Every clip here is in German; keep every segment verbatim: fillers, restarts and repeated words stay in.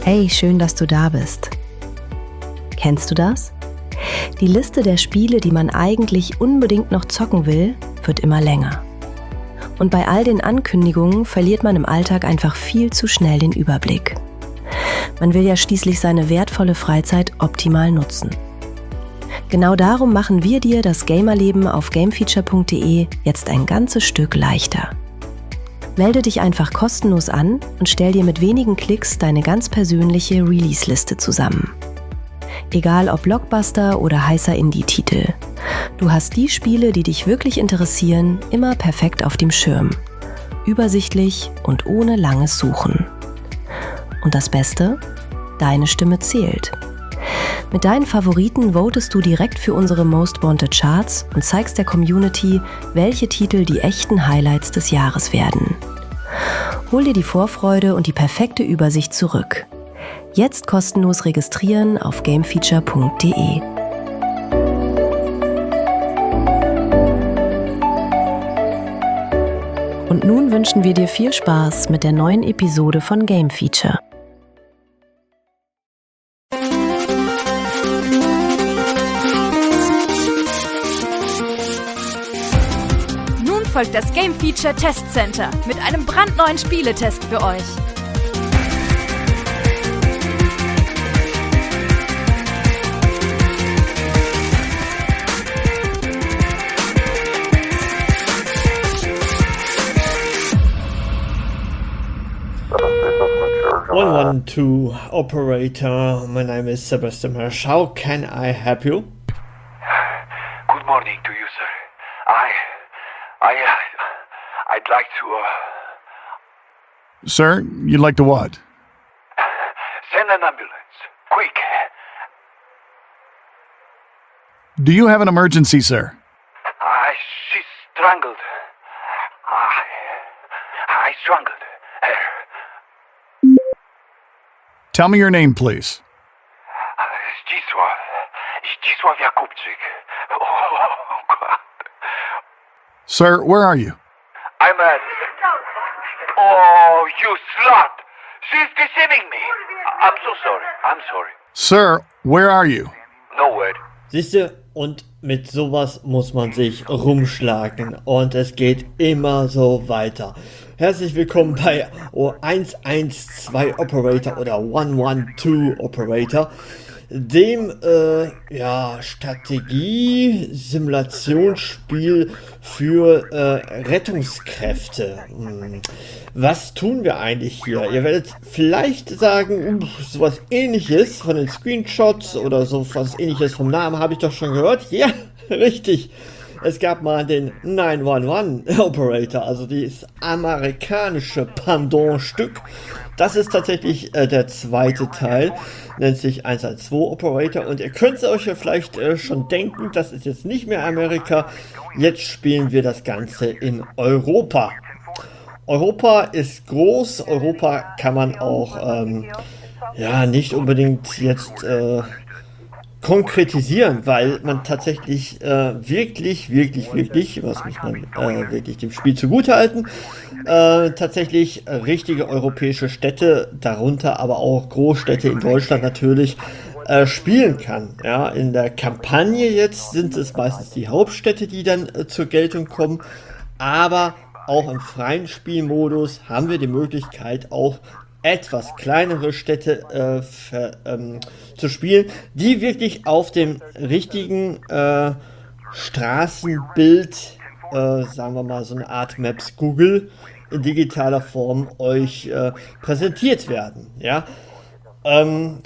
Hey, schön, dass du da bist. Kennst du das? Die Liste der Spiele, die man eigentlich unbedingt noch zocken will, wird immer länger. Und bei all den Ankündigungen verliert man im Alltag einfach viel zu schnell den Überblick. Man will ja schließlich seine wertvolle Freizeit optimal nutzen. Genau darum machen wir dir das Gamerleben auf gamefeature punkt de jetzt ein ganzes Stück leichter. Melde dich einfach kostenlos an und stell dir mit wenigen Klicks deine ganz persönliche Release-Liste zusammen. Egal ob Blockbuster oder heißer Indie-Titel. Du hast die Spiele, die dich wirklich interessieren, immer perfekt auf dem Schirm. Übersichtlich und ohne langes Suchen. Und das Beste? Deine Stimme zählt. Mit deinen Favoriten votest du direkt für unsere Most Wanted Charts und zeigst der Community, welche Titel die echten Highlights des Jahres werden. Hol dir die Vorfreude und die perfekte Übersicht zurück. Jetzt kostenlos registrieren auf gamefeature punkt de. Und nun wünschen wir dir viel Spaß mit der neuen Episode von Game Feature. Folgt das Game Feature Test Center mit einem brandneuen Spieletest für euch. one one two operator, my name is Sebastian Hirsch. How can I help you? Good morning to you, sir. I, I, uh, I'd like to, uh... Sir, you'd like to what? Send an ambulance. Quick. Do you have an emergency, sir? I, she's strangled. I, I strangled her. Tell me your name, please. Zdzisław. Zdzisław Jakubczyk. Oh, God. Sir, where are you? I'm at... Oh, you slut! She's deceiving me! I'm so sorry. I'm sorry. Sir, where are you? Nowhere. Siehste, und mit sowas muss man sich rumschlagen und es geht immer so weiter. Herzlich willkommen bei eins eins zwei Operator oder eins eins zwei Operator, dem äh, ja, Strategie-Simulationsspiel für äh, Rettungskräfte. Hm. Was tun wir eigentlich hier? Ihr werdet vielleicht sagen, uh, sowas ähnliches von den Screenshots oder so was ähnliches vom Namen habe ich doch schon gehört. Ja, richtig. Es gab mal den neun eins eins Operator, also das amerikanische Pendant-Stück. Das ist tatsächlich äh, der zweite Teil, nennt sich eins eins zwei Operator. Und ihr könnt es euch ja vielleicht äh, schon denken, das ist jetzt nicht mehr Amerika. Jetzt spielen wir das Ganze in Europa. Europa ist groß, Europa kann man auch ähm, ja, nicht unbedingt jetzt... Äh, konkretisieren, weil man tatsächlich äh, wirklich, wirklich, wirklich, was muss man äh, wirklich dem Spiel zugutehalten, äh, tatsächlich äh, richtige europäische Städte, darunter aber auch Großstädte in Deutschland natürlich, äh, spielen kann. Ja, in der Kampagne jetzt sind es meistens die Hauptstädte, die dann äh, zur Geltung kommen, aber auch im freien Spielmodus haben wir die Möglichkeit, auch etwas kleinere Städte äh, für, ähm, zu spielen, die wirklich auf dem richtigen äh, Straßenbild, äh, sagen wir mal so eine Art Maps Google in digitaler Form euch äh, präsentiert werden. Ja? Ähm,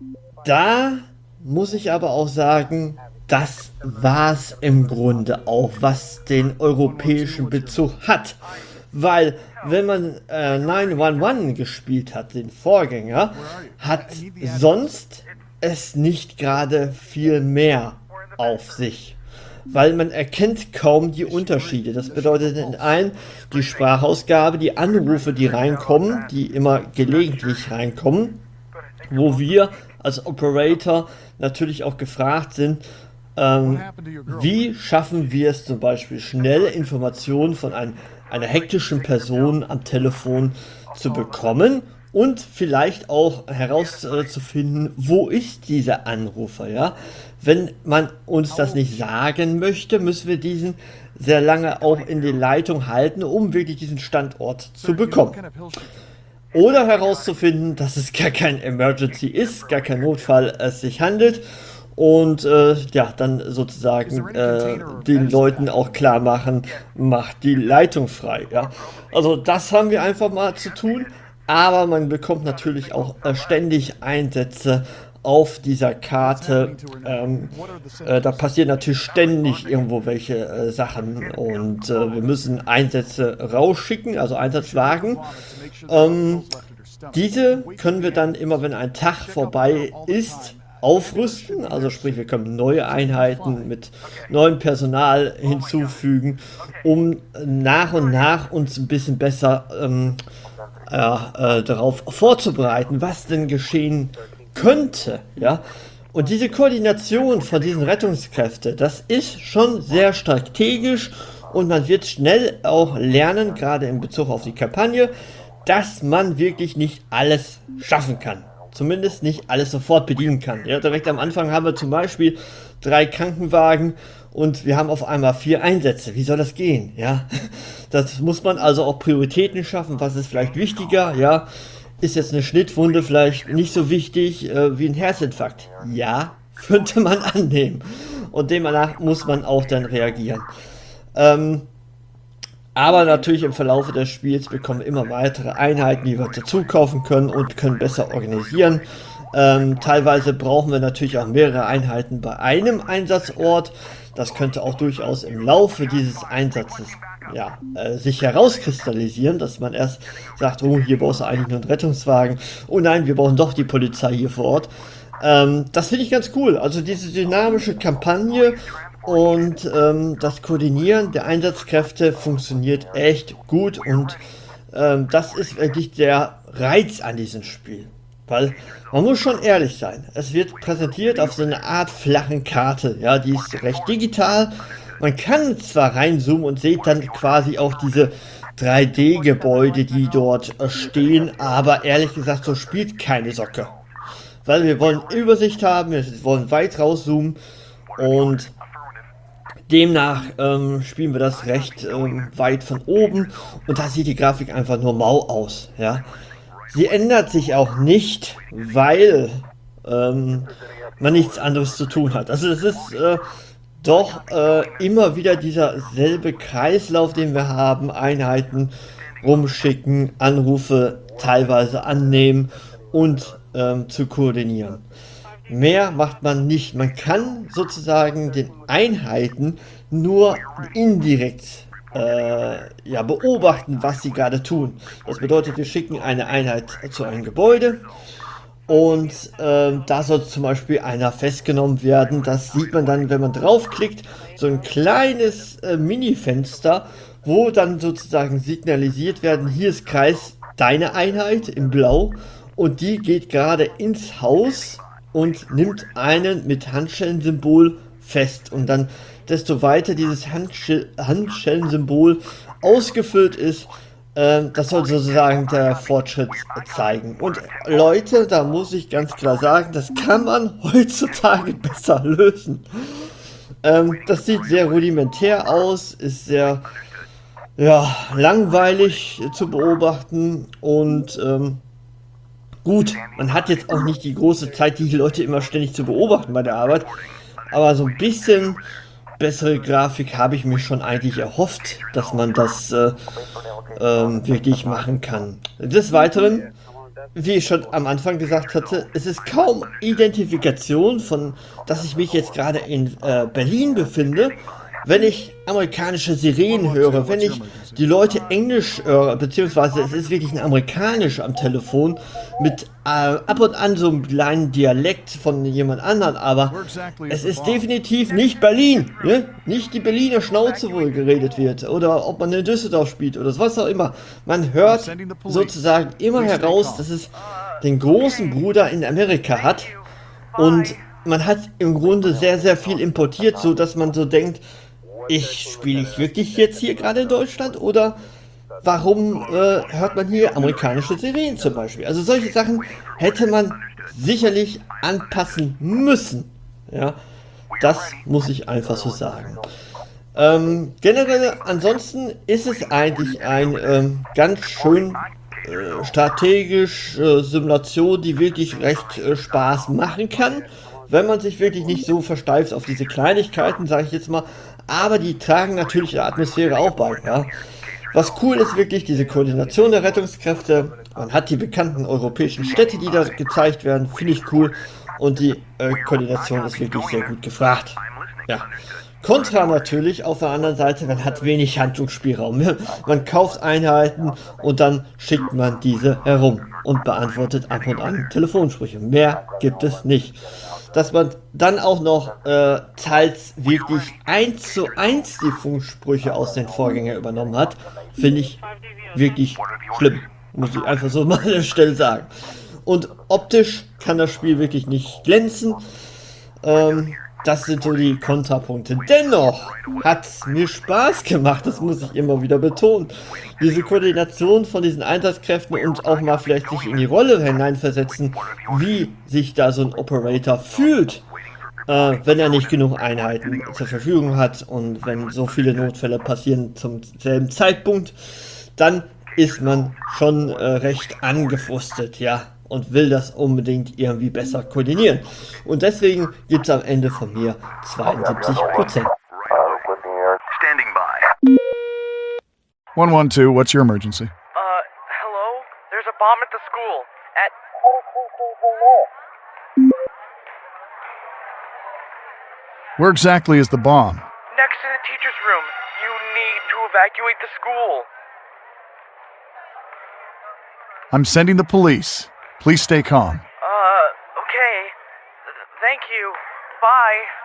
da muss ich aber auch sagen, das war es im Grunde auch, was den europäischen Bezug hat. Weil, wenn man äh, neun eins eins gespielt hat, den Vorgänger, hat sonst es nicht gerade viel mehr auf sich. Weil man erkennt kaum die Unterschiede. Das bedeutet in einem die Sprachausgabe, die Anrufe, die reinkommen, die immer gelegentlich reinkommen, wo wir als Operator natürlich auch gefragt sind, ähm, wie schaffen wir es zum Beispiel, schnelle Informationen von einem einer hektischen Person am Telefon zu bekommen und vielleicht auch herauszufinden, wo ist dieser Anrufer, ja. Wenn man uns das nicht sagen möchte, müssen wir diesen sehr lange auch in die Leitung halten, um wirklich diesen Standort zu bekommen. Oder herauszufinden, dass es gar kein Emergency ist, gar kein Notfall es sich handelt. Und äh, ja, dann sozusagen äh, den Leuten auch klar machen, macht die Leitung frei. Ja? Also das haben wir einfach mal zu tun, aber man bekommt natürlich auch äh, ständig Einsätze auf dieser Karte. Ähm, äh, da passieren natürlich ständig irgendwo welche äh, Sachen und äh, wir müssen Einsätze rausschicken, also Einsatzwagen. Ähm, diese können wir dann immer, wenn ein Tag vorbei ist, aufrüsten, also sprich, wir können neue Einheiten mit neuem Personal hinzufügen, um nach und nach uns ein bisschen besser ähm, ja, äh, darauf vorzubereiten, was denn geschehen könnte, ja. Und diese Koordination von diesen Rettungskräften, das ist schon sehr strategisch und man wird schnell auch lernen, gerade in Bezug auf die Kampagne, dass man wirklich nicht alles schaffen kann. Zumindest nicht alles sofort bedienen kann. Ja, direkt am Anfang haben wir zum Beispiel drei Krankenwagen und wir haben auf einmal vier Einsätze. Wie soll das gehen? Ja, das muss man also auch Prioritäten schaffen. Was ist vielleicht wichtiger? Ja, ist jetzt eine Schnittwunde vielleicht nicht so wichtig äh, wie ein Herzinfarkt? Ja, könnte man annehmen. Und demnach muss man auch dann reagieren. Ähm, Aber natürlich im Verlauf des Spiels bekommen wir immer weitere Einheiten, die wir dazu kaufen können und können besser organisieren. Ähm, teilweise brauchen wir natürlich auch mehrere Einheiten bei einem Einsatzort. Das könnte auch durchaus im Laufe dieses Einsatzes ja, äh, sich herauskristallisieren, dass man erst sagt, oh, hier brauchst du eigentlich nur einen Rettungswagen. Oh nein, wir brauchen doch die Polizei hier vor Ort. Ähm, das finde ich ganz cool. Also diese dynamische Kampagne und ähm, das Koordinieren der Einsatzkräfte funktioniert echt gut und ähm, das ist wirklich der Reiz an diesem Spiel. Weil man muss schon ehrlich sein, es wird präsentiert auf so einer Art flachen Karte, ja, die ist recht digital. Man kann zwar reinzoomen und sieht dann quasi auch diese drei D-Gebäude, die dort äh, stehen, aber ehrlich gesagt, so spielt keine Socke. Weil wir wollen Übersicht haben, wir wollen weit rauszoomen und demnach ähm, spielen wir das recht ähm, weit von oben und da sieht die Grafik einfach nur mau aus. Ja? Sie ändert sich auch nicht, weil ähm, man nichts anderes zu tun hat. Also es ist äh, doch äh, immer wieder dieser selbe Kreislauf, den wir haben, Einheiten rumschicken, Anrufe teilweise annehmen und ähm, zu koordinieren. Mehr macht man nicht. Man kann sozusagen den Einheiten nur indirekt äh, ja, beobachten, was sie gerade tun. Das bedeutet, wir schicken eine Einheit zu einem Gebäude und äh, da soll zum Beispiel einer festgenommen werden. Das sieht man dann, wenn man draufklickt, so ein kleines äh, Mini-Fenster, wo dann sozusagen signalisiert werden, hier ist Kreis deine Einheit in Blau und die geht gerade ins Haus und nimmt einen mit Handschellensymbol fest. Und dann, desto weiter dieses Handsch- Handschellensymbol ausgefüllt ist, äh, das soll sozusagen der Fortschritt zeigen. Und Leute, da muss ich ganz klar sagen, das kann man heutzutage besser lösen. Ähm, das sieht sehr rudimentär aus, ist sehr ja, langweilig zu beobachten und ähm, gut, man hat jetzt auch nicht die große Zeit, die Leute immer ständig zu beobachten bei der Arbeit, aber so ein bisschen bessere Grafik habe ich mir schon eigentlich erhofft, dass man das äh, ähm, wirklich machen kann. Des Weiteren, wie ich schon am Anfang gesagt hatte, es ist kaum Identifikation von, dass ich mich jetzt gerade in äh, Berlin befinde, wenn ich amerikanische Sirenen höre, wenn ich die Leute Englisch höre, beziehungsweise es ist wirklich ein Amerikanisch am Telefon, mit äh, ab und an so einem kleinen Dialekt von jemand anderem, aber es ist definitiv nicht Berlin, ne? Nicht die Berliner Schnauze, wo geredet wird, oder ob man in Düsseldorf spielt oder was auch immer. Man hört sozusagen immer heraus, dass es den großen Bruder in Amerika hat und man hat im Grunde sehr, sehr viel importiert, so dass man so denkt, ich spiele ich wirklich jetzt hier gerade in Deutschland oder warum äh, hört man hier amerikanische Sirenen zum Beispiel? Also solche Sachen hätte man sicherlich anpassen müssen. Ja, das muss ich einfach so sagen. Ähm, generell ansonsten ist es eigentlich ein ähm, ganz schön äh, strategisch äh, Simulation, die wirklich recht äh, Spaß machen kann, wenn man sich wirklich nicht so versteift auf diese Kleinigkeiten, sage ich jetzt mal, aber die tragen natürlich der Atmosphäre auch bei. Ja. Was cool ist wirklich diese Koordination der Rettungskräfte. Man hat die bekannten europäischen Städte, die da gezeigt werden, finde ich cool, und die äh, Koordination ist wirklich sehr gut gefragt. Ja. Kontra natürlich auf der anderen Seite, man hat wenig Handlungsspielraum. Man kauft Einheiten und dann schickt man diese herum und beantwortet ab und an Telefonsprüche. Mehr gibt es nicht. Dass man dann auch noch äh, teils wirklich eins zu eins die Funksprüche aus den Vorgängern übernommen hat, finde ich wirklich schlimm. Muss ich einfach so mal an der Stelle sagen. Und optisch kann das Spiel wirklich nicht glänzen. Ähm, Das sind so die Kontrapunkte. Dennoch hat es mir Spaß gemacht, das muss ich immer wieder betonen. Diese Koordination von diesen Einsatzkräften und auch mal vielleicht sich in die Rolle hineinversetzen, wie sich da so ein Operator fühlt, äh, wenn er nicht genug Einheiten zur Verfügung hat und wenn so viele Notfälle passieren zum selben Zeitpunkt, dann ist man schon äh, recht angefrustet, ja. Und will das unbedingt irgendwie besser koordinieren. Und deswegen gibt es am Ende von mir zweiundsiebzig Prozent. Standing by. one one two, what's your emergency? Uh, hello? There's a bomb at the school. At... Where exactly is the bomb? Next to the teacher's room. You need to evacuate the school. I'm sending the police. Please stay calm. Uh, okay. Th- thank you. Bye.